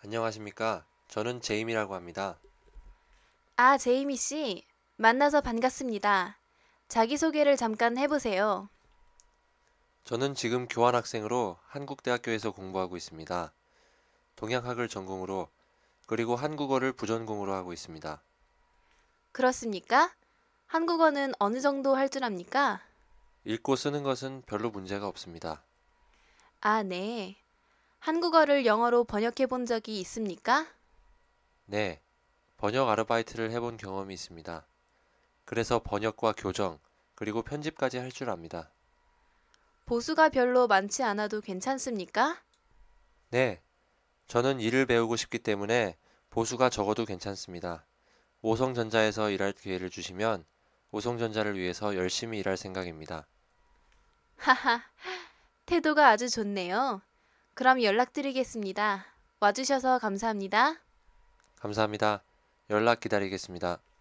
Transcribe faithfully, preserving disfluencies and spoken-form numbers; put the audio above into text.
안녕하십니까? 저는 제임이라고 합니다. 아, 제이미 씨. 만나서 반갑습니다. 자기소개를 잠깐 해보세요. 저는 지금 교환학생으로 한국대학교에서 공부하고 있습니다. 동양학을 전공으로 그리고 한국어를 부전공으로 하고 있습니다. 그렇습니까? 한국어는 어느 정도 할 줄 압니까? 읽고 쓰는 것은 별로 문제가 없습니다. 아, 네. 한국어를 영어로 번역해 본 적이 있습니까? 네, 번역 아르바이트를 해본 경험이 있습니다. 그래서 번역과 교정, 그리고 편집까지 할 줄 압니다. 보수가 별로 많지 않아도 괜찮습니까? 네, 저는 일을 배우고 싶기 때문에 보수가 적어도 괜찮습니다. 오성전자에서 일할 기회를 주시면 오성전자를 위해서 열심히 일할 생각입니다. 하하, 태도가 아주 좋네요. 그럼 연락드리겠습니다. 와주셔서 감사합니다. 감사합니다. 연락 기다리겠습니다.